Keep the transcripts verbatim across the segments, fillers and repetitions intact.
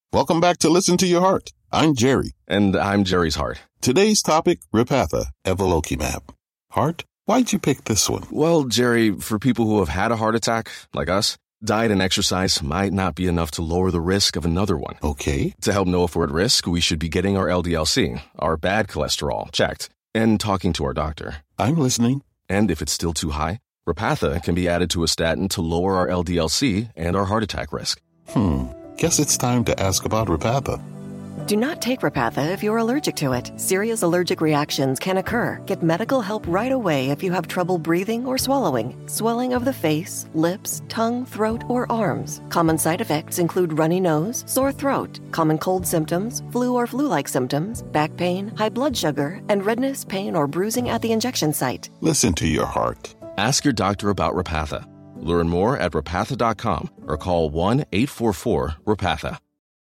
Welcome back to Listen to Your Heart. I'm Jerry. And I'm Jerry's heart. Today's topic, Repatha, Evolocumab. Heart, why'd you pick this one? Well, Jerry, for people who have had a heart attack, like us, diet and exercise might not be enough to lower the risk of another one. Okay. To help know if we're at risk, we should be getting our L D L C, our bad cholesterol, checked, and talking to our doctor. I'm listening. And if it's still too high, Repatha can be added to a statin to lower our L D L C and our heart attack risk. Hmm. Guess it's time to ask about Repatha. Do not take Repatha if you're allergic to it. Serious allergic reactions can occur. Get medical help right away if you have trouble breathing or swallowing, swelling of the face, lips, tongue, throat, or arms. Common side effects include runny nose, sore throat, common cold symptoms, flu or flu-like symptoms, back pain, high blood sugar, and redness, pain, or bruising at the injection site. Listen to your heart. Ask your doctor about Repatha. Learn more at repatha dot com or call one eight four four repatha.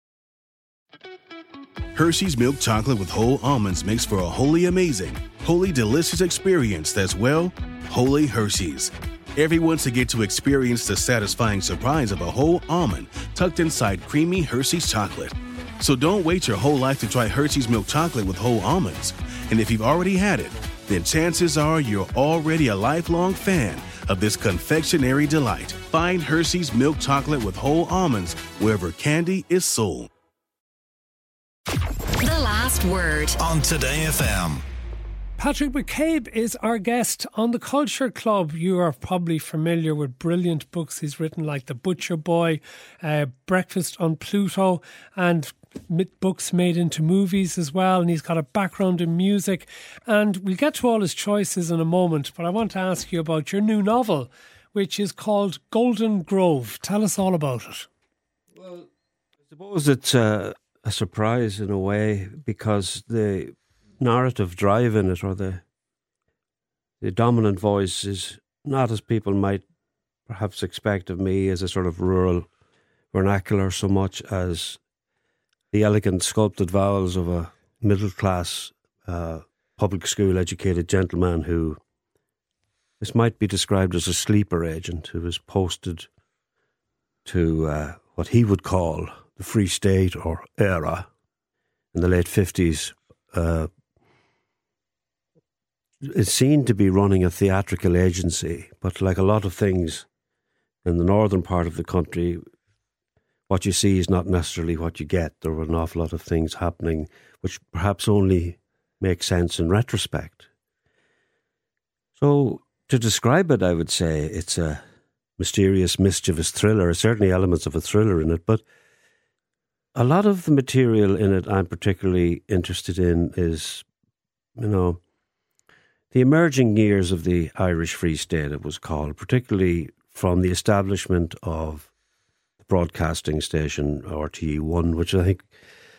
Hershey's milk chocolate with whole almonds makes for a wholly amazing, wholly delicious experience that's, well, wholly Hershey's. Everyone should get to experience the satisfying surprise of a whole almond tucked inside creamy Hershey's chocolate. So don't wait your whole life to try Hershey's milk chocolate with whole almonds. And if you've already had it, then chances are you're already a lifelong fan of this confectionery delight. Find Hershey's milk chocolate with whole almonds wherever candy is sold. The last word on Today F M. Patrick McCabe is our guest on the Culture Club. You are probably familiar with brilliant books he's written, like The Butcher Boy, uh, Breakfast on Pluto, and books made into movies as well. And he's got a background in music. And we'll get to all his choices in a moment, but I want to ask you about your new novel, which is called Golden Grove. Tell us all about it. Well, I suppose it's uh, a surprise in a way, because the narrative drive in it, or the the dominant voice, is not as people might perhaps expect of me, as a sort of rural vernacular, so much as the elegant sculpted vowels of a middle-class uh, public school educated gentleman who, this might be described as a sleeper agent, who was posted to uh, what he would call the Free State or era in the late fifties. Uh, is seen to be running a theatrical agency, but like a lot of things in the northern part of the country, what you see is not necessarily what you get. There were an awful lot of things happening which perhaps only make sense in retrospect. So to describe it, I would say it's a mysterious, mischievous thriller. Certainly elements of a thriller in it, but a lot of the material in it I'm particularly interested in is, you know, the emerging years of the Irish Free State, it was called, particularly from the establishment of the broadcasting station R T E one, which I think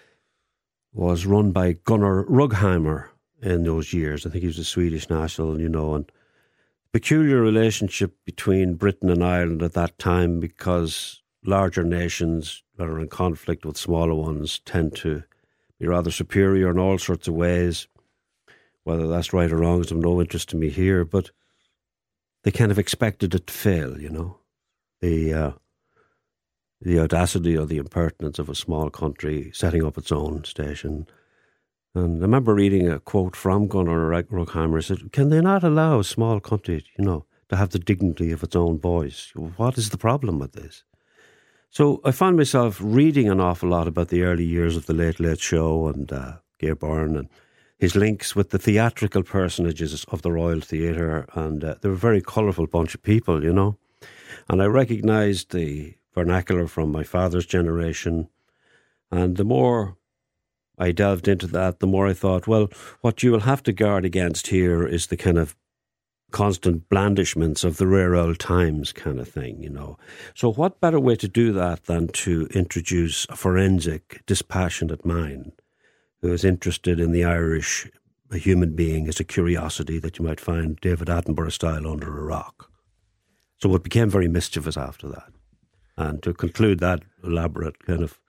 was run by Gunnar Rugheimer in those years. I think he was a Swedish national, you know, and peculiar relationship between Britain and Ireland at that time, because larger nations that are in conflict with smaller ones tend to be rather superior in all sorts of ways. Whether that's right or wrong is of no interest to me here, but they kind of expected it to fail, you know. The uh, the audacity or the impertinence of a small country setting up its own station. And I remember reading a quote from Gunnar Rugheimer. Said, can they not allow a small country, you know, to have the dignity of its own voice? What is the problem with this? So I found myself reading an awful lot about the early years of the Late Late Show and uh, Gay Byrne and his links with the theatrical personages of the Royal Theatre, and uh, they were a very colourful bunch of people, you know. And I recognised the vernacular from my father's generation, and the more I delved into that, the more I thought, well, what you will have to guard against here is the kind of constant blandishments of the rare old times kind of thing, you know. So what better way to do that than to introduce a forensic, dispassionate mind who is interested in the Irish a human being as a curiosity that you might find David Attenborough style under a rock. So it became very mischievous after that. And to conclude that elaborate kind of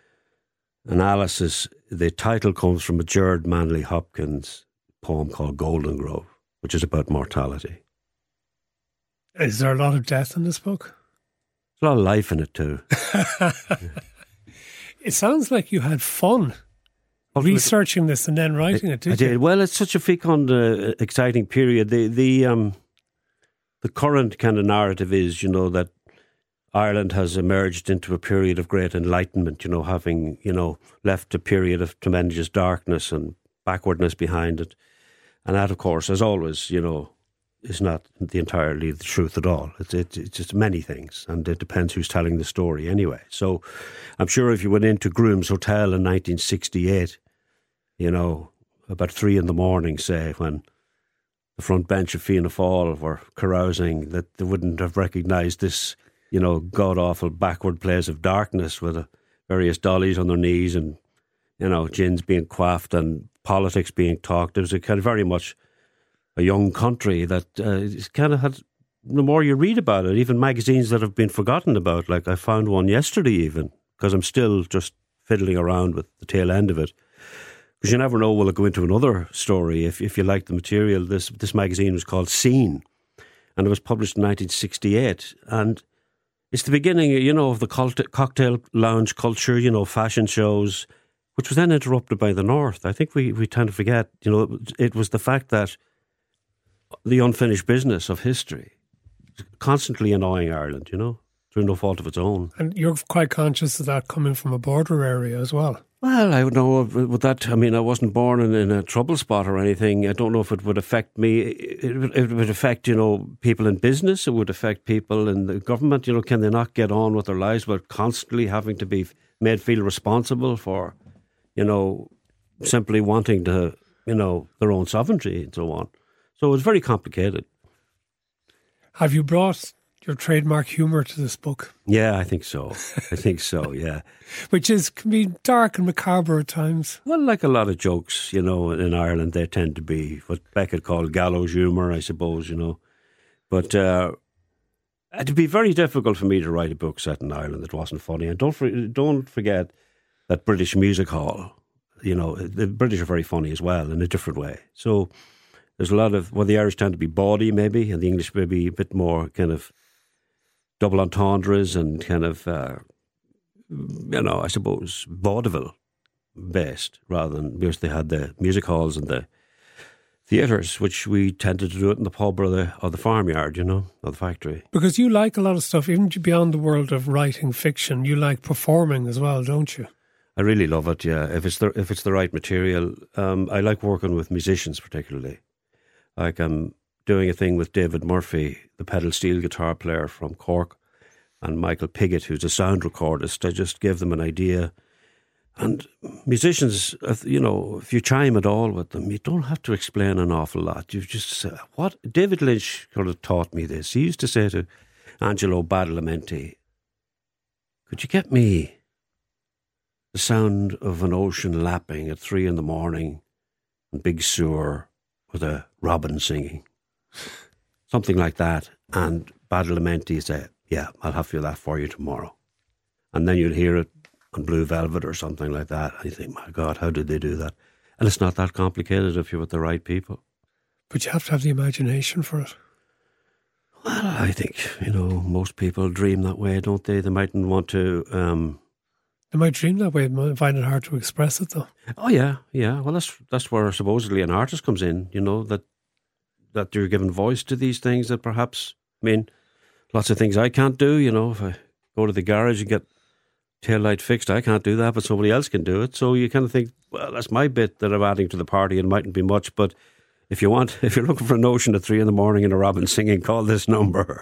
analysis, the title comes from a Gerard Manley Hopkins poem called Golden Grove, which is about mortality. Is there a lot of death in this book? There's a lot of life in it too. It sounds like you had fun researching this and then writing I, it, did I did. you? Well, it's such a fecund, uh, exciting period. The the um, the current kind of narrative is, you know, that Ireland has emerged into a period of great enlightenment, you know, having, you know, left a period of tremendous darkness and backwardness behind it. And that, of course, as always, you know, is not the entirely the truth at all. It's, it's, it's just many things, and it depends who's telling the story anyway. So I'm sure if you went into Groom's Hotel in nineteen sixty-eight, you know, about three in the morning, say, when the front bench of Fianna Fáil were carousing, that they wouldn't have recognised this, you know, god-awful backward place of darkness with uh, various dollies on their knees and, you know, gins being quaffed and politics being talked. It was a kind of very much a young country that uh, kind of had, the more you read about it, even magazines that have been forgotten about, like I found one yesterday even, because I'm still just fiddling around with the tail end of it. Because you never know, will it go into another story if if you like the material. This this magazine was called Scene, and it was published in nineteen sixty-eight. And it's the beginning, you know, of the cult- cocktail lounge culture, you know, fashion shows, which was then interrupted by the North. I think we, we tend to forget, you know, it, it was the fact that the unfinished business of history constantly annoying Ireland, you know, through no fault of its own. And you're quite conscious of that coming from a border area as well. Well, I don't know with that. I mean, I wasn't born in, in a trouble spot or anything. I don't know if it would affect me. It, it would affect, you know, people in business. It would affect people in the government. You know, can they not get on with their lives without constantly having to be made feel responsible for, you know, simply wanting to, you know, their own sovereignty and so on. So it's very complicated. Have you brought your trademark humour to this book? Yeah, I think so. I think so, yeah. Which is can be dark and macabre at times. Well, like a lot of jokes, you know, in Ireland, they tend to be what Beckett called gallows humour, I suppose, you know. But uh, it'd be very difficult for me to write a book set in Ireland that wasn't funny. And don't for, don't forget that British music hall, you know, the British are very funny as well in a different way. So there's a lot of, well, the Irish tend to be bawdy maybe, and the English maybe a bit more kind of double entendres and kind of, uh, you know, I suppose, vaudeville based rather than, because they had the music halls and the theatres, which we tended to do it in the pub or the, or the farmyard, you know, or the factory. Because you like a lot of stuff, even beyond the world of writing fiction, you like performing as well, don't you? I really love it, yeah. If it's the, if it's the right material. Um, I like working with musicians particularly. Like I'm doing a thing with David Murphy, the pedal steel guitar player from Cork, and Michael Piggott, who's a sound recordist. I just give them an idea. And musicians, you know, if you chime at all with them, you don't have to explain an awful lot. You just say, what? David Lynch could have taught me this. He used to say to Angelo Badalamenti, could you get me the sound of an ocean lapping at three in the morning in Big Sur with a robin singing? Something like that. And Badalamenti said, yeah, I'll have that for you tomorrow. And then you'll hear it on Blue Velvet or something like that. And you think, my God, how did they do that? And it's not that complicated if you're with the right people. But you have to have the imagination for it. Well, I think, you know, most people dream that way, don't they? They mightn't want to... Um, they might dream that way, they might find it hard to express it, though. Oh, yeah, yeah. Well, that's that's where supposedly an artist comes in, you know, that that you're giving voice to these things that perhaps, I mean, lots of things I can't do, you know, if I go to the garage and get tail light fixed, I can't do that, but somebody else can do it. So you kind of think, well, that's my bit that I'm adding to the party and mightn't be much, but if you want, if you're looking for an ocean at three in the morning and a robin singing, call this number.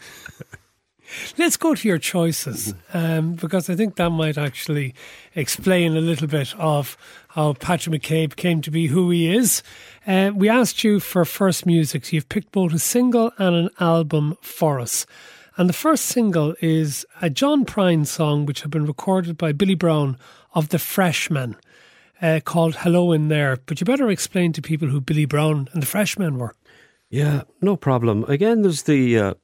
Let's go to your choices, um, because I think that might actually explain a little bit of how Patrick McCabe came to be who he is. Uh, we asked you for first music, so you've picked both a single and an album for us. And the first single is a John Prine song which had been recorded by Billy Brown of The Freshmen, uh, called Hello in There. But you better explain to people who Billy Brown and The Freshmen were. Yeah, no problem. Again, there's the... Uh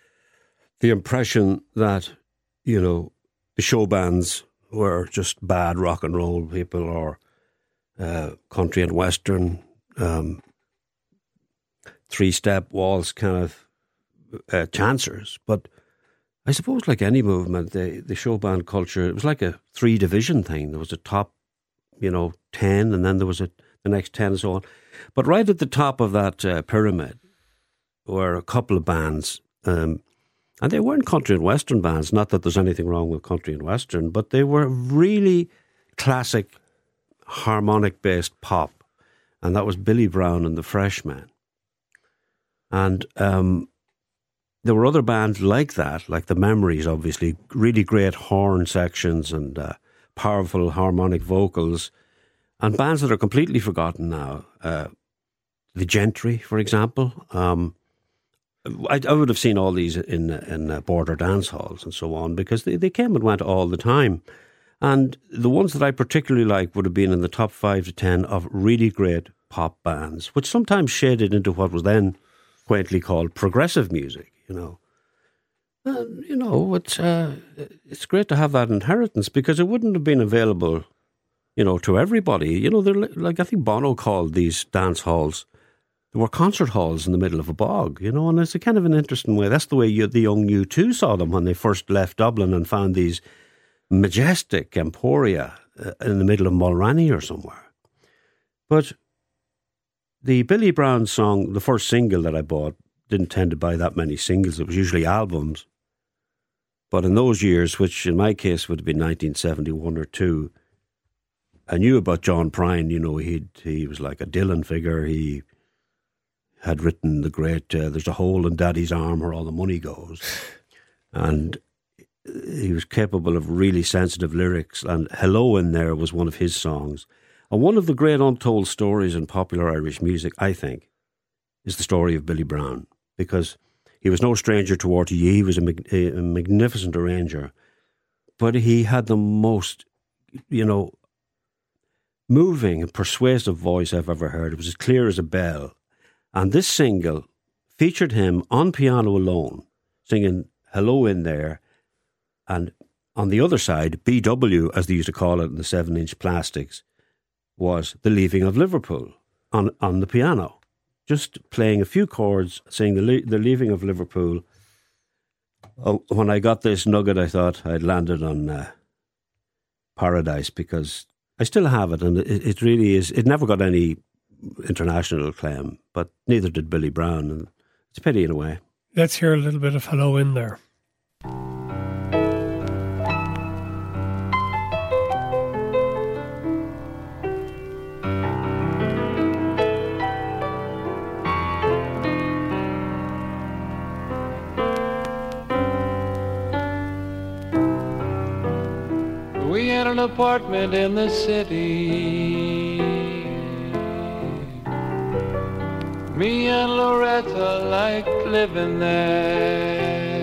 The impression that, you know, the show bands were just bad rock and roll people or uh, country and western, um, three-step waltz kind of uh, chancers. But I suppose like any movement, the, the show band culture, it was like a three-division thing. There was a top, you know, ten, and then there was a, the next ten and so on. But right at the top of that uh, pyramid were a couple of bands, um, and they weren't country and western bands, not that there's anything wrong with country and western, but they were really classic harmonic-based pop, and that was Billy Brown and the Freshmen. And um, there were other bands like that, like the Memories, obviously, really great horn sections and uh, powerful harmonic vocals, and bands that are completely forgotten now. Uh, the Gentry, for example. Um, I, I would have seen all these in in uh, border dance halls and so on, because they, they came and went all the time. And the ones that I particularly like would have been in the top five to ten of really great pop bands, which sometimes shaded into what was then quaintly called progressive music, you know. And, you know, it's, uh, it's great to have that inheritance, because it wouldn't have been available, you know, to everybody. You know, they're like, I think Bono called these dance halls, there were concert halls in the middle of a bog, you know, and it's a kind of an interesting way. That's the way you, the young U two saw them when they first left Dublin and found these majestic emporia uh, in the middle of Mulranny or somewhere. But the Billy Brown song, the first single that I bought, didn't tend to buy that many singles. It was usually albums. But in those years, which in my case would have been nineteen seventy-one or two, I knew about John Prine. You know, he he was like a Dylan figure. He had written the great uh, There's a Hole in Daddy's Arm Where All the Money Goes. And he was capable of really sensitive lyrics. And Hello in There was one of his songs. And one of the great untold stories in popular Irish music, I think, is the story of Billy Brown. Because he was no stranger to R T E. He was a, mag- a magnificent arranger. But he had the most, you know, moving and persuasive voice I've ever heard. It was as clear as a bell. And this single featured him on piano alone, singing Hello in There. And on the other side, B W, as they used to call it in the seven-inch plastics, was The Leaving of Liverpool on, on the piano. Just playing a few chords, saying the, le- the Leaving of Liverpool. Oh, when I got this nugget, I thought I'd landed on uh, paradise, because I still have it, and it, it really is. It never got any international acclaim, but neither did Billy Brown, and it's a pity in a way. Let's hear a little bit of Hello in There. We had an apartment in the city, me and Loretta liked living there.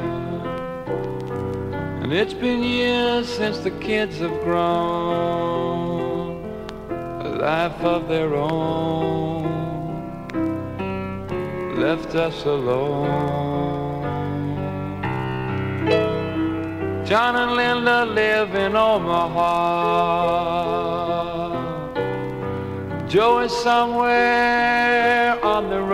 And it's been years since the kids have grown a life of their own, left us alone. John and Linda live in Omaha. Joe is somewhere on the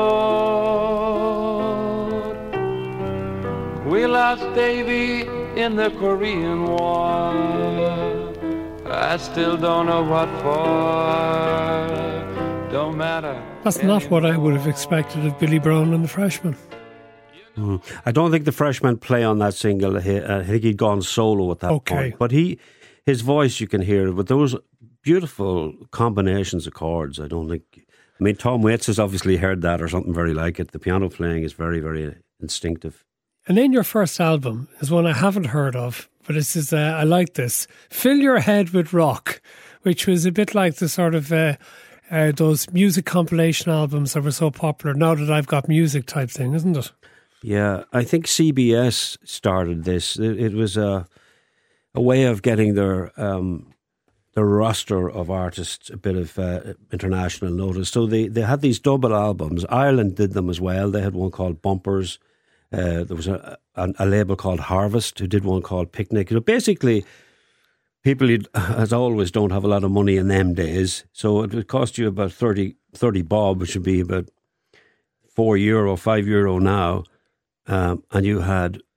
road. We lost Davy in the Korean War. I still don't know what for. Don't matter. That's not what I would have expected of Billy Brown and the Freshmen. Mm. I don't think the Freshmen play on that single. I think he'd gone solo at that okay. point. But he, his voice, you can hear it. But those beautiful combinations of chords, I don't think... I mean, Tom Waits has obviously heard that or something very like it. The piano playing is very, very instinctive. And then your first album is one I haven't heard of, but this is, uh, I like this. Fill Your Head with Rock, which was a bit like the sort of... Uh, uh, those music compilation albums that were so popular, Now That I've Got Music type thing, isn't it? Yeah, I think C B S started this. It, it was a a way of getting their um, their roster of artists a bit of uh, international notice. So they, they had these double albums. Ireland did them as well. They had one called Bumpers. Uh, there was a, a, a label called Harvest who did one called Picnic. You know, basically, people, as always, don't have a lot of money in them days. So it would cost you about thirty, thirty bob, which would be about four euro, five euro now. Um, and you had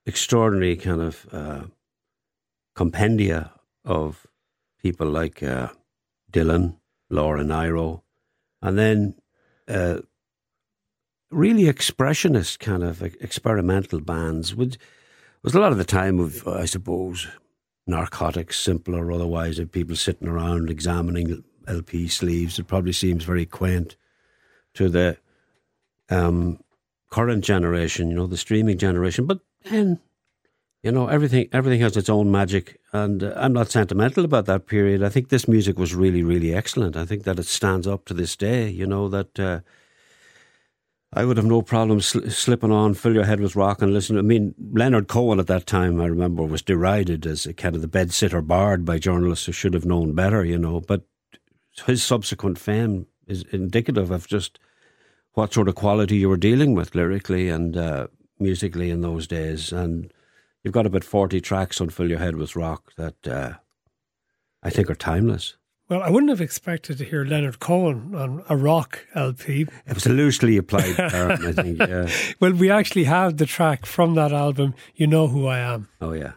extraordinary kind of uh, compendia of people like uh, Dylan, Laura Nyro, and then uh, really expressionist kind of experimental bands. Would was a lot of the time of, I suppose, narcotics, simple or otherwise, of people sitting around examining L P sleeves. It probably seems very quaint to the um, current generation, you know, the streaming generation. But then, you know, everything everything has its own magic, and uh, I'm not sentimental about that period. I think this music was really, really excellent. I think that it stands up to this day, you know, that uh, I would have no problem sl- slipping on Fill Your Head With Rock and listening. I mean, Leonard Cohen at that time, I remember, was derided as a kind of the bedsitter bard by journalists who should have known better, you know, but his subsequent fame is indicative of just what sort of quality you were dealing with lyrically and uh, musically in those days. And you've got about forty tracks on Fill Your Head With Rock that uh, I think are timeless. Well, I wouldn't have expected to hear Leonard Cohen on a rock L P. It was a loosely applied term, I think, yeah. Well, we actually have the track from that album, You Know Who I Am. Oh, yeah.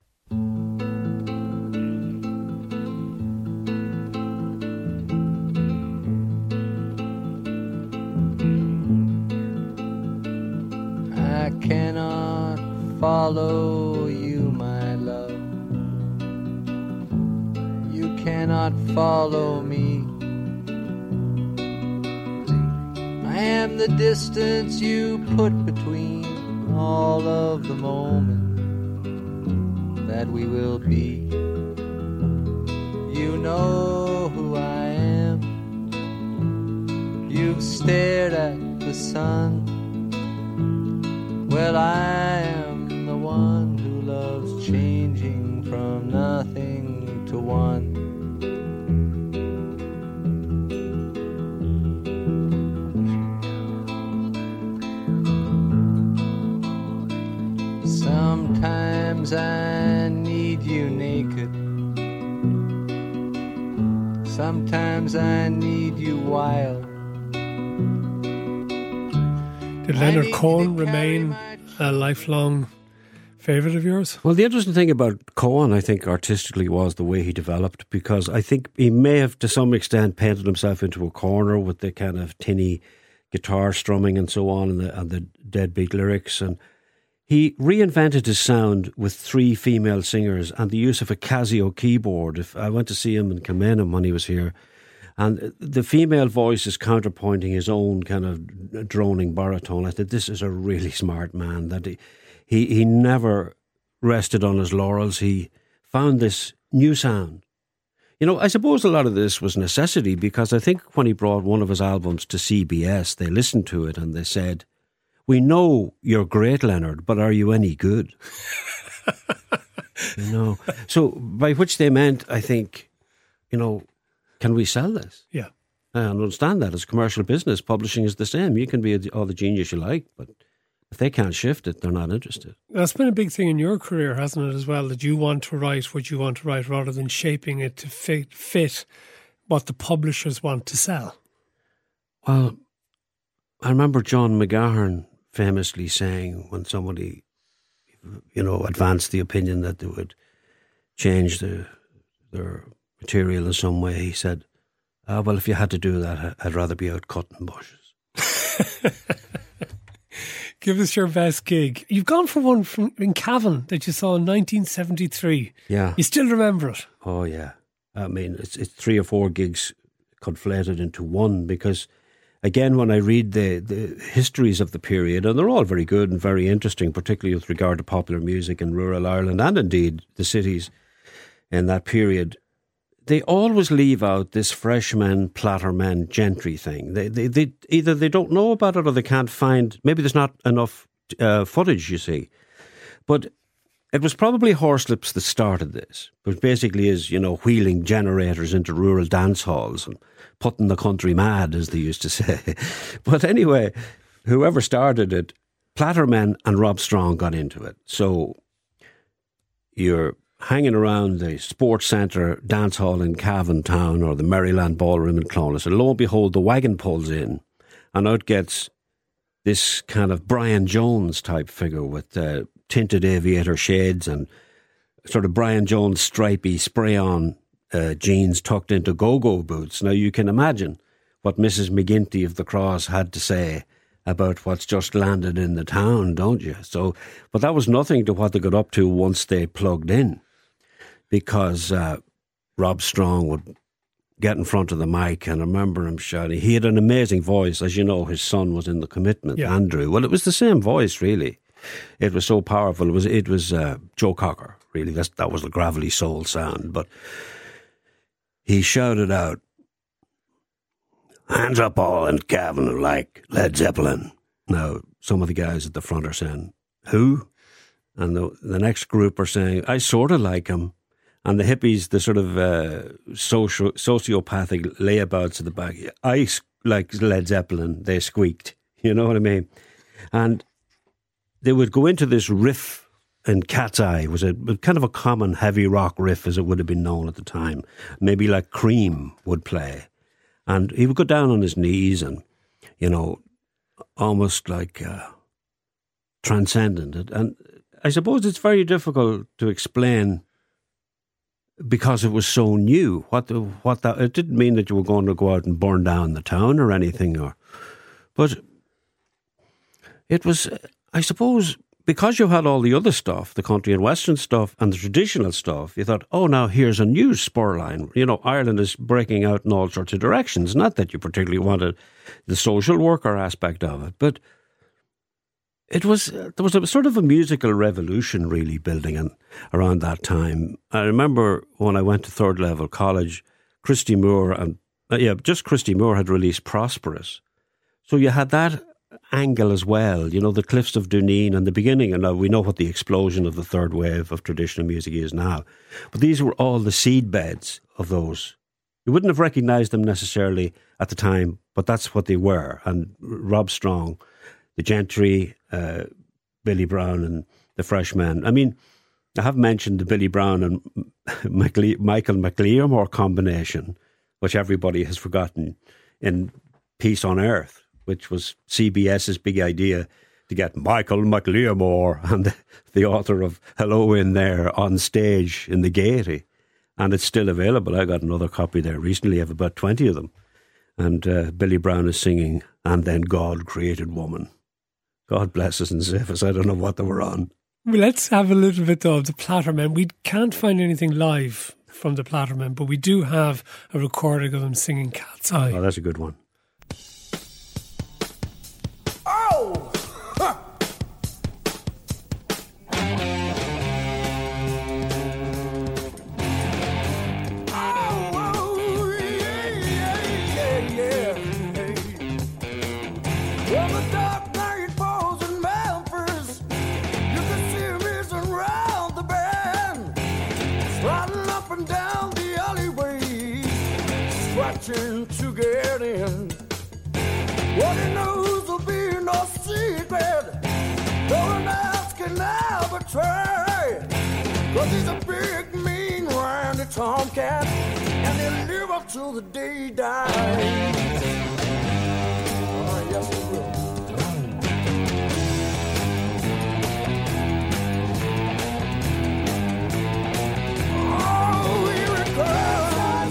I cannot follow you, my love. You cannot follow me. I am the distance you put between all of the moments that we will be. You know who I am. You've stared at the sun. Well, I am the one who loves changing from nothing to one. Sometimes I need you naked. Sometimes I need you wild. Did Leonard Cohen remain a lifelong favourite of yours? Well, the interesting thing about Cohen, I think, artistically was the way he developed, because I think he may have, to some extent, painted himself into a corner with the kind of tinny guitar strumming and so on, and the, and the deadbeat lyrics. And he reinvented his sound with three female singers and the use of a Casio keyboard. If I went to see him in Kilmainham when he was here, and the female voice is counterpointing his own kind of droning baritone. I said, this is a really smart man. That he, he, he never rested on his laurels. He found this new sound. You know, I suppose a lot of this was necessity, because I think when he brought one of his albums to C B S, they listened to it and they said, we know you're great, Leonard, but are you any good? You know, so by which they meant, I think, you know, can we sell this? Yeah. I understand that. As commercial business, publishing is the same. You can be all the genius you like, but if they can't shift it, they're not interested. That's been a big thing in your career, hasn't it, as well, that you want to write what you want to write rather than shaping it to fit, fit what the publishers want to sell? Well, I remember John McGahern famously saying, when somebody, you know, advanced the opinion that they would change the, their material in some way, he said, oh, well, if you had to do that, I'd rather be out cutting bushes. Give us your best gig. You've gone for one from in Cavan that you saw in nineteen seventy-three. Yeah. You still remember it? Oh, yeah. I mean, it's it's three or four gigs conflated into one, because, again, when I read the, the histories of the period, and they're all very good and very interesting, particularly with regard to popular music in rural Ireland and indeed the cities in that period, they always leave out this freshman, platterman, gentry thing. They, they, they either they don't know about it or they can't find. Maybe there's not enough uh, footage, you see. But it was probably Horslips that started this, which basically is, you know, wheeling generators into rural dance halls and putting the country mad, as they used to say. But anyway, whoever started it, Platterman and Rob Strong got into it. So you're hanging around the sports centre dance hall in Cavan Town or the Maryland Ballroom in Clonus, and lo and behold, the wagon pulls in, and out gets this kind of Brian Jones type figure with uh, tinted aviator shades and sort of Brian Jones stripy spray-on uh, jeans tucked into go-go boots. Now, you can imagine what Missus McGinty of the Cross had to say about what's just landed in the town, don't you? So, but that was nothing to what they got up to once they plugged in, because uh, Rob Strong would get in front of the mic, and I remember him shouting. He had an amazing voice. As you know, his son was in The Commitment, yeah. Andrew. Well, it was the same voice, really. It was so powerful. It was it was uh, Joe Cocker, really. That's, that was the gravelly soul sound. But he shouted out, "Hands up all and Gavin who like Led Zeppelin." Now, some of the guys at the front are saying, "Who?" And the, the next group are saying, "I sort of like him." And the hippies, the sort of uh, socio- sociopathic layabouts at the back, "I like Led Zeppelin," they squeaked. You know what I mean? And they would go into this riff, and Cat's Eye was a kind of a common heavy rock riff as it would have been known at the time. Maybe like Cream would play. And he would go down on his knees and, you know, almost like uh, transcendent. And I suppose it's very difficult to explain, because it was so new. What the, what that, it didn't mean that you were going to go out and burn down the town or anything, or, but it was, I suppose, because you had all the other stuff, the country and western stuff and the traditional stuff, you thought, oh, now here's a new spur line. You know, Ireland is breaking out in all sorts of directions. Not that you particularly wanted the social worker aspect of it, but it was, there was a sort of a musical revolution really building in, around that time. I remember when I went to third level college, Christy Moore and, uh, yeah, just Christy Moore had released Prosperous. So you had that angle as well, you know, the Cliffs of Dooneen and the beginning, and now we know what the explosion of the third wave of traditional music is now. But these were all the seed beds of those. You wouldn't have recognised them necessarily at the time, but that's what they were. And Rob Strong, the Gentry, uh, Billy Brown and the Freshmen. I mean, I have mentioned the Billy Brown and McLe- Michael McLearmore combination, which everybody has forgotten, in Peace on Earth, which was CBS's big idea to get Michael McLearmore and the, the author of Hello in there on stage in the Gaiety. And it's still available. I got another copy there recently. I have about twenty of them. And uh, Billy Brown is singing, "And Then God Created Woman." God bless us and save us. I don't know what they were on. Well, let's have a little bit of the Plattermen. We can't find anything live from the Plattermen, but we do have a recording of them singing Cat's Eye. Oh, that's a good one. Oh! Huh. Oh, yeah, yeah, yeah, yeah. Well, the dark night falls in Memphis. You can see me around the bend, sliding up and down the alleyways, scratching to get in. What he knows will be no secret. No one else can ever try. Cause he's a big, mean, rounded tomcat, and he'll live up till the day he dies. Oh, yes, he will. Oh, here it comes.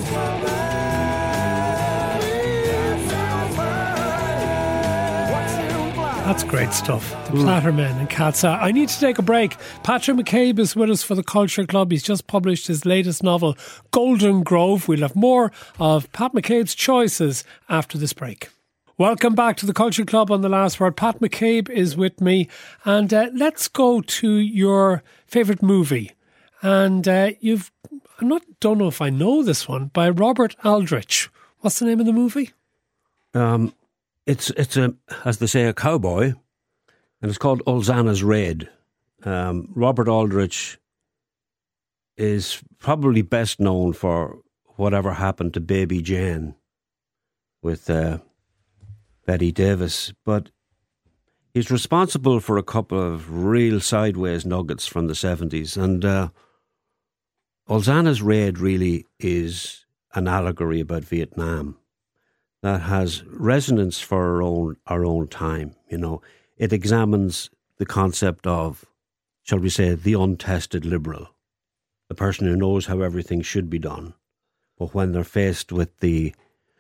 That's great stuff. The Plattermen and Cat's Eye. I need to take a break. Patrick McCabe is with us for the Culture Club. He's just published his latest novel, Golden Grove. We'll have more of Pat McCabe's choices after this break. Welcome back to the Culture Club on The Last Word. Pat McCabe is with me. And uh, let's go to your favourite movie. And uh, you've, I'm not, don't know if I know this one, by Robert Aldrich. What's the name of the movie? Um... It's, it's a, as they say, a cowboy, and it's called Ulzana's Raid. Um, Robert Aldrich is probably best known for whatever happened to Baby Jane with uh, Betty Davis, but he's responsible for a couple of real sideways nuggets from the seventies, and uh, Ulzana's Raid really is an allegory about Vietnam that has resonance for our own our own time. You know, it examines the concept of shall we say, the untested liberal, the person who knows how everything should be done. But when they're faced with the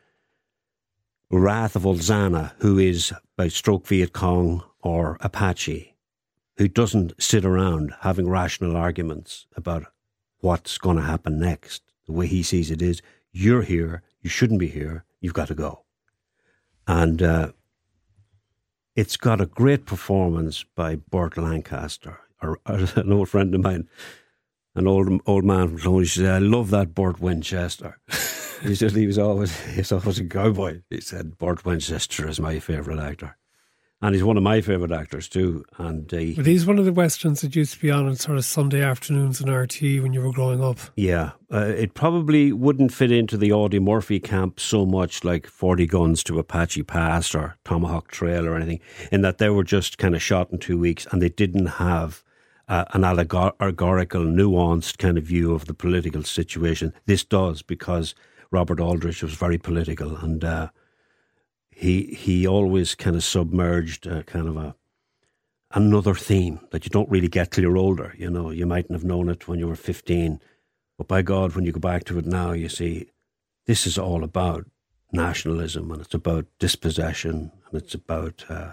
wrath of Ulzana, who is by stroke Viet Cong or Apache, who doesn't sit around having rational arguments about what's going to happen next. The way he sees it is, you're here, you shouldn't be here, you've got to go. And uh, it's got a great performance by Burt Lancaster, or, or an old friend of mine, an old old man from Cloney. He said, I love that Burt Winchester. He said he was always he was always a cowboy. He said, Burt Winchester is my favourite actor. And he's one of my favourite actors too. And uh, But he's one of the westerns that used to be on on sort of Sunday afternoons on R T E when you were growing up. Yeah, uh, it probably wouldn't fit into the Audie Murphy camp so much like forty Guns to Apache Pass or Tomahawk Trail or anything, in that they were just kind of shot in two weeks and they didn't have uh, an allegorical, nuanced kind of view of the political situation. This does, because Robert Aldrich was very political, and uh, he he always kind of submerged uh, kind of a another theme that you don't really get till you're older. You know, you mightn't have known it when you were fifteen, but by God, when you go back to it now, you see this is all about nationalism, and it's about dispossession, and it's about uh,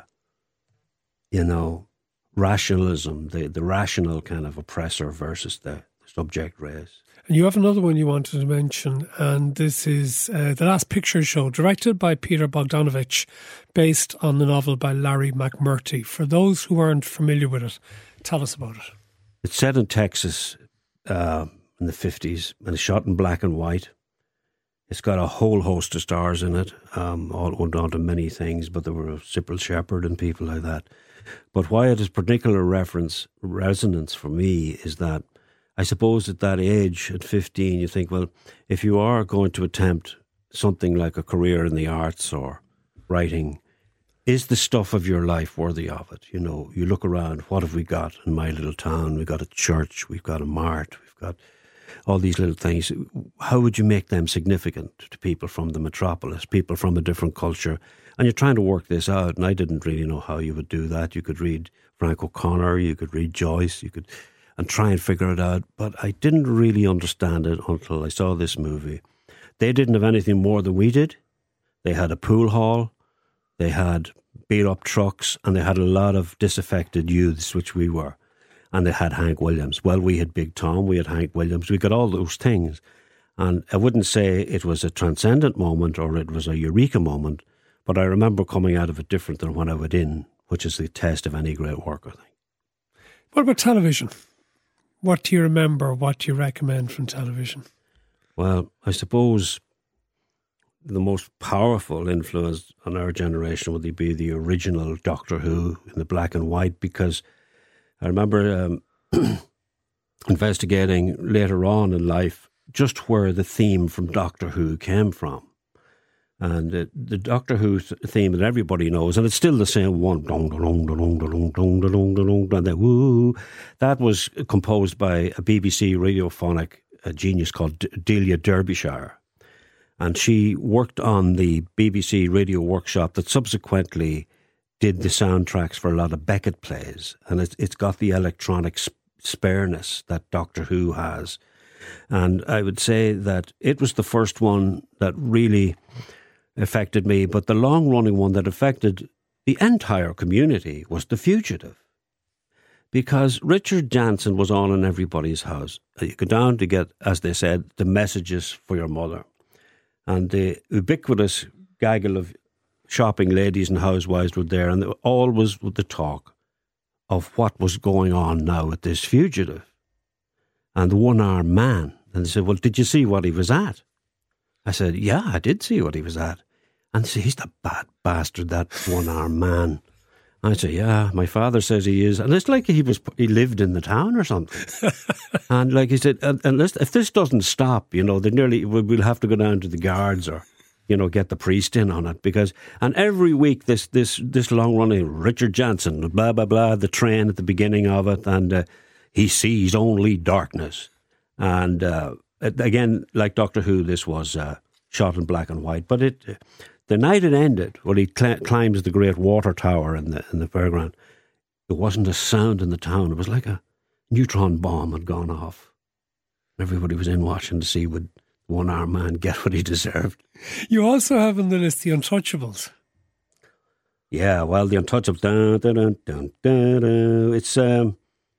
you know, rationalism, the the rational kind of oppressor versus the subject race. And you have another one you wanted to mention, and this is uh, The Last Picture Show, directed by Peter Bogdanovich, based on the novel by Larry McMurtry. For those who aren't familiar with it, tell us about it. It's set in Texas uh, in the fifties, and it's shot in black and white. It's got a whole host of stars in it, um, all went on to many things, but there were Sybil Shepherd and people like that. But why it has particular reference resonance for me is that I suppose at that age, at fifteen, you think, well, if you are going to attempt something like a career in the arts or writing, is the stuff of your life worthy of it? You know, you look around, what have we got in my little town? We've got a church, we've got a mart, we've got all these little things. How would you make them significant to people from the metropolis, people from a different culture? And you're trying to work this out, and I didn't really know how you would do that. You could read Frank O'Connor, you could read Joyce, you could... and try and figure it out, but I didn't really understand it until I saw this movie. They didn't have anything more than we did. They had a pool hall, they had beat-up trucks, and they had a lot of disaffected youths, which we were. And they had Hank Williams. Well, we had Big Tom, we had Hank Williams, we got all those things. And I wouldn't say it was a transcendent moment or it was a eureka moment, but I remember coming out of it different than when I went in, which is the test of any great work, I think. What about television? What do you remember? What do you recommend from television? Well, I suppose the most powerful influence on our generation would be the original Doctor Who in the black and white, because I remember um, investigating later on in life just where the theme from Doctor Who came from. And uh, the Doctor Who theme that everybody knows, and it's still the same one, dong, dong, dong, dong, dong, dong, dong, dong, and then woo. That was composed by a B B C radiophonic uh, genius called D- Delia Derbyshire. And she worked on the B B C radio workshop that subsequently did the soundtracks for a lot of Beckett plays. And it's, it's got the electronic sp- spareness that Doctor Who has. And I would say that it was the first one that really affected me, but the long-running one that affected the entire community was The Fugitive. Because Richard Jansen was on in everybody's house. You go down to get, as they said, the messages for your mother. And the ubiquitous gaggle of shopping ladies and housewives were there, and always with the talk of what was going on now with this fugitive. And the one-armed man. And they said, well, did you see what he was at? I said, yeah, I did see what he was at. And they said, he's the bad bastard, that one-armed man. I said, yeah, my father says he is. And it's like he was he lived in the town or something. And like he said, unless, if this doesn't stop, you know, they nearly, we'll have to go down to the guards or, you know, get the priest in on it. Because, and every week this this this long-running Richard Jansen, blah, blah, blah, the train at the beginning of it, and uh, he sees only darkness. And uh, again, like Doctor Who, this was uh, shot in black and white. But it, the night it ended, when he cl- climbs the great water tower in the in the fairground, there wasn't a sound in the town. It was like a, neutron bomb had gone off. Everybody was in watching to see would one-armed man get what he deserved. You also have on the list The Untouchables. Yeah, well, The Untouchables. Dun, dun, dun, dun, dun, dun. It's um,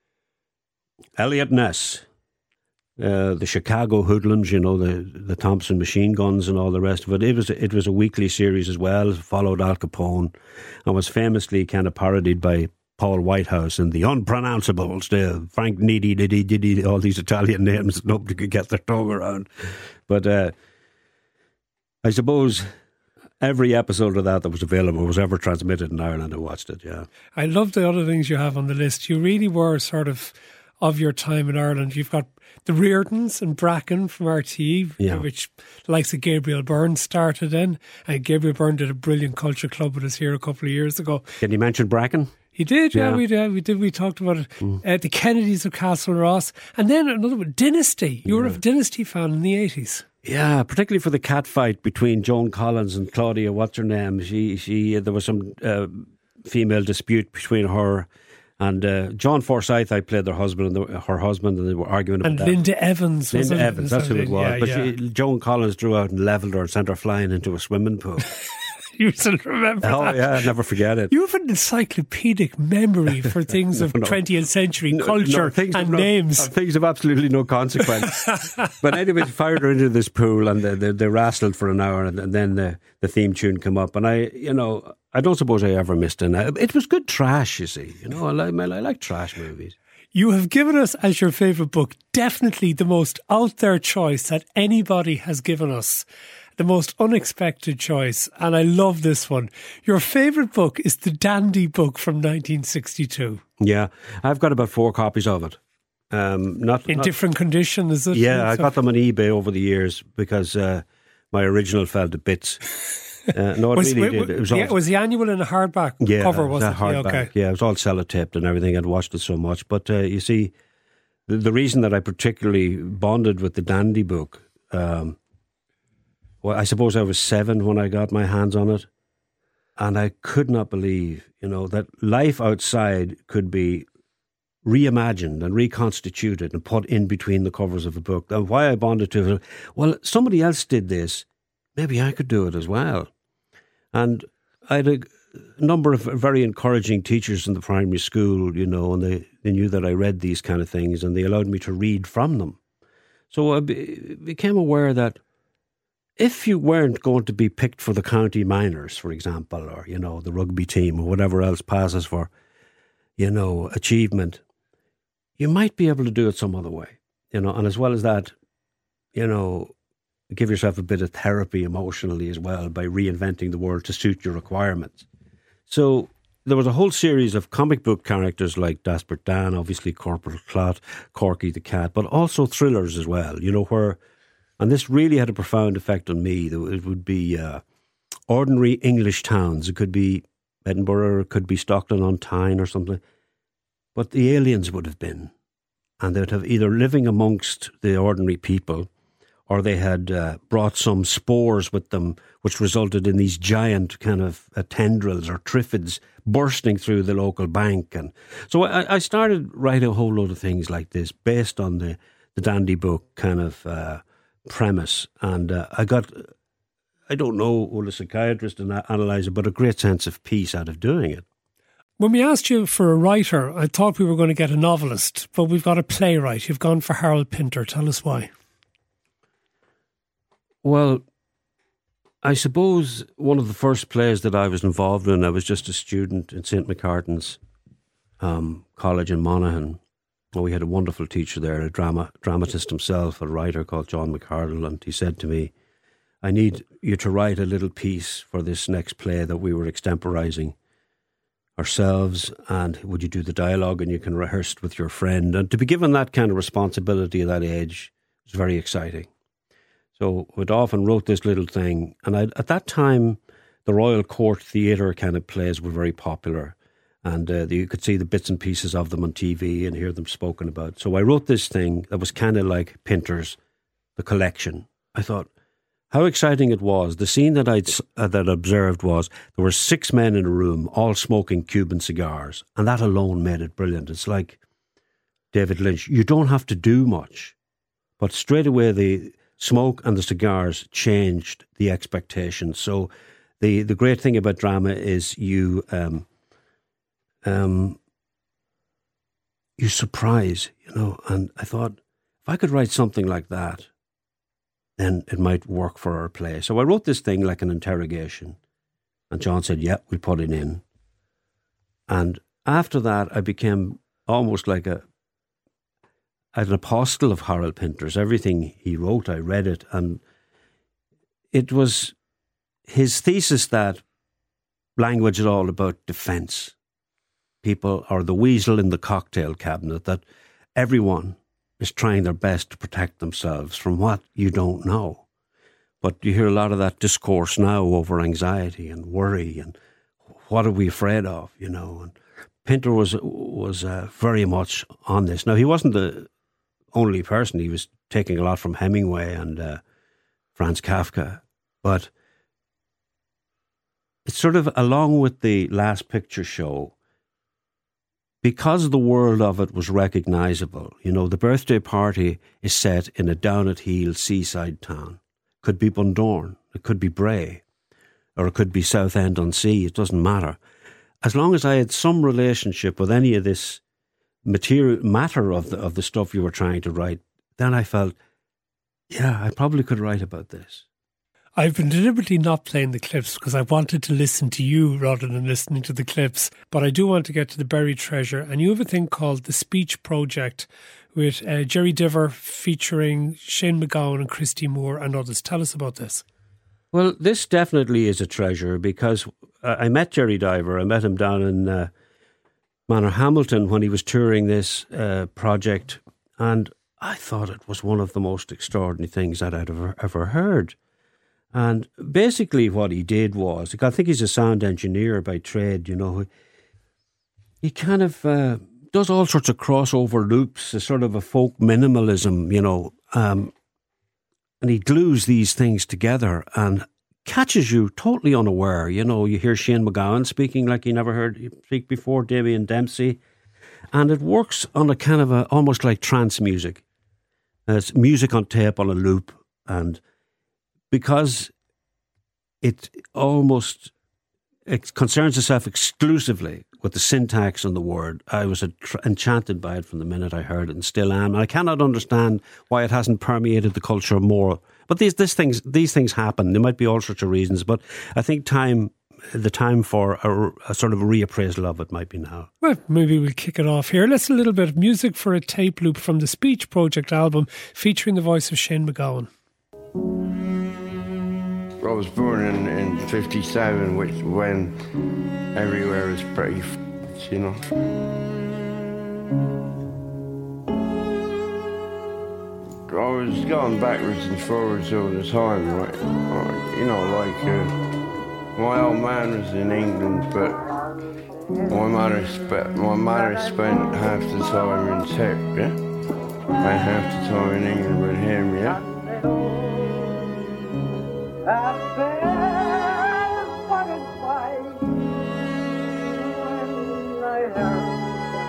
Elliot Ness, uh, the Chicago Hoodlums, you know, the the Thompson machine guns and all the rest of it. It was it was a weekly series as well. It followed Al Capone and was famously kind of parodied by Paul Whitehouse and the Unpronounceables, the Frank Needy, Diddy, Diddy, all these Italian names that nobody could get their tongue around. But uh, I suppose every episode of that that was available was ever transmitted in Ireland. I watched it, yeah. I love the other things you have on the list. You really were sort of of your time in Ireland. You've got the Reardons and Bracken from R T E, yeah. which likes of Gabriel Byrne started in. And Gabriel Byrne did a brilliant culture club with us here a couple of years ago. Can you mention Bracken? He did, yeah, yeah. we did. We did. We talked about it. Mm. Uh, the Kennedys of Castle Ross, and then another one, Dynasty. You yeah. were a Dynasty fan in the eighties. Yeah, particularly for the cat fight between Joan Collins and Claudia. What's her name? She, she. There was some uh, female dispute between her and uh, John Forsyth. I played their husband and the, her husband, and they were arguing about and that. And Linda Evans. Linda was Evans, that's who it was. Yeah, but yeah. She, Joan Collins drew out and levelled her and sent her flying into a swimming pool. You still remember oh, that? Oh, yeah, I'll never forget it. You have an encyclopedic memory for things no, of no. twentieth century no, culture no, and no, names. Things of absolutely no consequence. But anyway, fired her into this pool and they, they, they wrestled for an hour and, and then the, the theme tune came up. And I, you know, I don't suppose I ever missed it. It was good trash, you see. You know, I like, I like trash movies. You have given us as your favourite book definitely the most out there choice that anybody has given us. The most unexpected choice, and I love this one. Your favourite book is the Dandy book from nineteen sixty-two. Yeah, I've got about four copies of it. Um, not in not, different condition, is it? Yeah, I got them on eBay over the years because uh, my original fell to bits. Uh, no, it was, really w- did. It was, yeah, all, was the annual in a hardback yeah, cover, was it? it? Hardback. Yeah, okay. Yeah, it was all sellotaped and everything. I'd watched it so much. But uh, you see, the, the reason that I particularly bonded with the Dandy book, um, well, I suppose I was seven when I got my hands on it. And I could not believe, you know, that life outside could be reimagined and reconstituted and put in between the covers of a book. And why I bonded to it, well, somebody else did this. Maybe I could do it as well. And I had a number of very encouraging teachers in the primary school, you know, and they, they knew that I read these kind of things and they allowed me to read from them. So I be, became aware that if you weren't going to be picked for the county minors, for example, or, you know, the rugby team or whatever else passes for, you know, achievement, you might be able to do it some other way, you know, and as well as that, you know, give yourself a bit of therapy emotionally as well by reinventing the world to suit your requirements. So there was a whole series of comic book characters like Desperate Dan, obviously Corporal Clot, Corky the Cat, but also thrillers as well, you know, where, and this really had a profound effect on me. It would be uh, ordinary English towns. It could be Edinburgh, it could be Stockton-on-Tyne or something. But the aliens would have been. And they'd have either living amongst the ordinary people or they had uh, brought some spores with them which resulted in these giant kind of uh, tendrils or triffids bursting through the local bank. And so I, I started writing a whole load of things like this based on the, the Dandy book kind of uh, premise. And uh, I got, I don't know, all the psychiatrist and analyzer, but a great sense of peace out of doing it. When we asked you for a writer, I thought we were going to get a novelist, but we've got a playwright. You've gone for Harold Pinter. Tell us why. Well, I suppose one of the first plays that I was involved in, I was just a student in Saint McCartan's um, College in Monaghan. And we had a wonderful teacher there, a drama dramatist himself, a writer called John McCardle, and he said to me, I need you to write a little piece for this next play that we were extemporising ourselves, and would you do the dialogue and you can rehearse it with your friend? And to be given that kind of responsibility at that age was very exciting. So I'd often wrote this little thing, and I'd, at that time, the Royal Court Theatre kind of plays were very popular, and uh, you could see the bits and pieces of them on T V and hear them spoken about. So I wrote this thing that was kind of like Pinter's The Collection. I thought, how exciting it was. The scene that I'd uh, that I observed was there were six men in a room, all smoking Cuban cigars, and that alone made it brilliant. It's like David Lynch, you don't have to do much. But straight away, the smoke and the cigars changed the expectations. So the, the great thing about drama is you um, um, you surprise, you know. And I thought, if I could write something like that, then it might work for our play. So I wrote this thing like an interrogation. And John said, yeah, we'll put it in. And after that, I became almost like a an apostle of Harold Pinter's. Everything he wrote, I read it. And it was his thesis that language is all about defence. People are the weasel in the cocktail cabinet, that everyone is trying their best to protect themselves from what you don't know. But you hear a lot of that discourse now over anxiety and worry and what are we afraid of, you know. And Pinter was was uh, very much on this. Now, he wasn't the only person. He was taking a lot from Hemingway and uh, Franz Kafka. But it's sort of along with the Last Picture Show, because the world of it was recognisable. You know, the birthday party is set in a down-at-heel seaside town. Could be Bundoran, it could be Bray, or it could be Southend-on-Sea, it doesn't matter. As long as I had some relationship with any of this material matter of the of the stuff you were trying to write, then I felt, yeah, I probably could write about this. I've been deliberately not playing the clips because I wanted to listen to you rather than listening to the clips. But I do want to get to the buried treasure. And you have a thing called The Speech Project with uh, Jerry Diver featuring Shane MacGowan and Christy Moore and others. Tell us about this. Well, this definitely is a treasure because I met Jerry Diver. I met him down in uh, Manorhamilton when he was touring this uh, project. And I thought it was one of the most extraordinary things that I'd ever, ever heard. And basically what he did was, I think he's a sound engineer by trade, you know. He kind of uh, does all sorts of crossover loops, a sort of a folk minimalism, you know. Um, and he glues these things together and catches you totally unaware. You know, you hear Shane MacGowan speaking like you never heard him speak before, Damien Dempsey. And it works on a kind of a, almost like trance music. Uh, it's music on tape on a loop, and because it almost it concerns itself exclusively with the syntax and the word, I was enchanted by it from the minute I heard it, and still am. And I cannot understand why it hasn't permeated the culture more. But these, these things, these things happen. There might be all sorts of reasons, but I think time, the time for a, a sort of a reappraisal of it might be now. Well, maybe we'll kick it off here. Let's a little bit of music for a tape loop from the Speech Project album, featuring the voice of Shane MacGowan. I was born in, in fifty-seven, which when everywhere was pretty f***ed, you know. I was going backwards and forwards all the time, right? You know, like, uh, my old man was in England, but my mother, spe- my mother spent half the time in Tech, yeah? And half the time in England with him, yeah? I've been fucking fight when I heard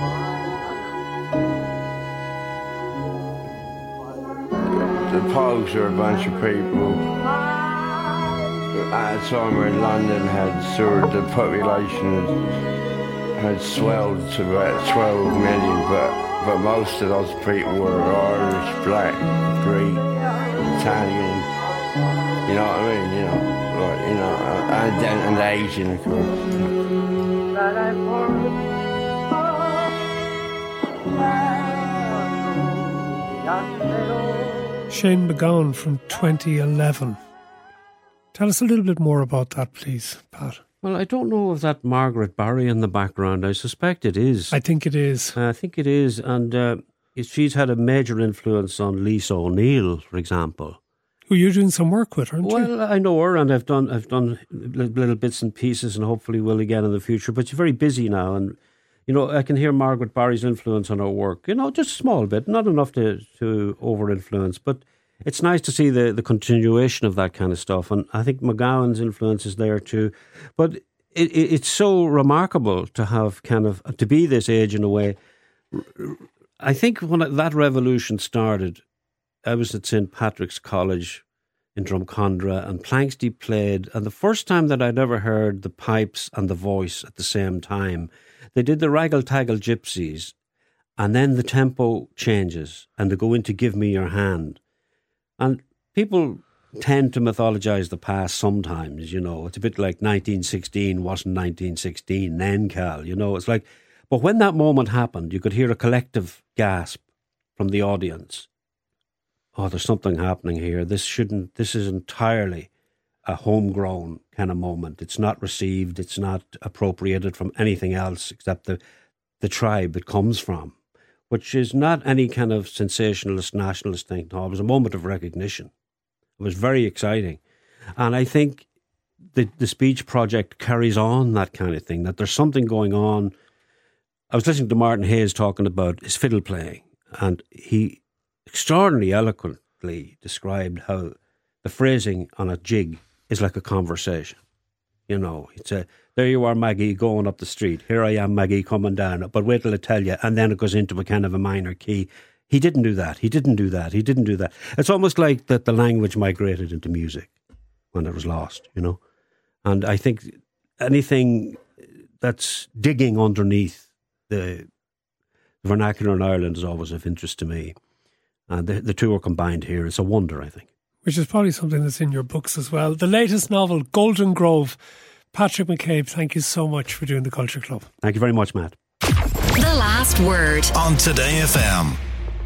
that. The Pogues are a bunch of people. At a time when London had sort of the population had, had swelled to about twelve million, but but most of those people were Irish, black, Greek, Italian. You know what I mean? You know, like, you know, and, and Asian, of course. Shane MacGowan from twenty eleven. Tell us a little bit more about that, please, Pat. Well, I don't know if that Margaret Barry in the background. I suspect it is. I think it is. Uh, I think it is. And uh, she's had a major influence on Lisa O'Neill, for example. Who you're doing some work with, aren't you? Well, I know her, and I've done I've done little bits and pieces, and hopefully will again in the future. But she's very busy now, and you know I can hear Margaret Barry's influence on her work. You know, just a small bit, not enough to to over influence, but it's nice to see the the continuation of that kind of stuff. And I think MacGowan's influence is there too. But it, it, it's so remarkable to have kind of to be this age in a way. I think when that revolution started, I was at Saint Patrick's College in Drumcondra, and Planxty played, and the first time that I'd ever heard the pipes and the voice at the same time, they did the Raggle Taggle Gypsies, and then the tempo changes, and they go into Give Me Your Hand. And people tend to mythologise the past sometimes, you know. It's a bit like nineteen sixteen wasn't nineteen sixteen then, Cal, you know. It's like, but when that moment happened, you could hear a collective gasp from the audience. Oh, there's something happening here. This shouldn't, this is entirely a homegrown kind of moment. It's not received, it's not appropriated from anything else except the, the tribe it comes from, which is not any kind of sensationalist, nationalist thing. No, it was a moment of recognition. It was very exciting. And I think the, the speech project carries on that kind of thing, that there's something going on. I was listening to Martin Hayes talking about his fiddle playing, and he extraordinarily eloquently described how the phrasing on a jig is like a conversation. You know, it's a, there you are, Maggie, going up the street. Here I am, Maggie, coming down. But wait till I tell you. And then it goes into a kind of a minor key. He didn't do that. He didn't do that. He didn't do that. It's almost like that the language migrated into music when it was lost, you know. And I think anything that's digging underneath the vernacular in Ireland is always of interest to me. And the, the two are combined here. It's a wonder, I think. Which is probably something that's in your books as well. The latest novel, Golden Grove. Patrick McCabe, thank you so much for doing the Culture Club. Thank you very much, Matt. The Last Word on Today F M.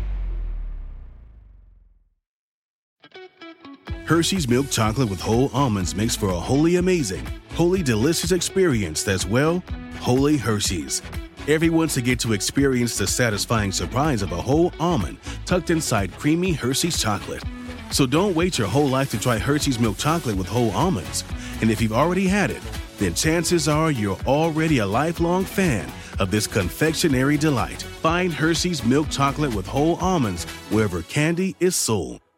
Hershey's milk chocolate with whole almonds makes for a wholly amazing, wholly delicious experience that's, well, wholly Hershey's. Everyone's to get to experience the satisfying surprise of a whole almond tucked inside creamy Hershey's chocolate. So don't wait your whole life to try Hershey's milk chocolate with whole almonds. And if you've already had it, then chances are you're already a lifelong fan of this confectionery delight. Find Hershey's milk chocolate with whole almonds wherever candy is sold.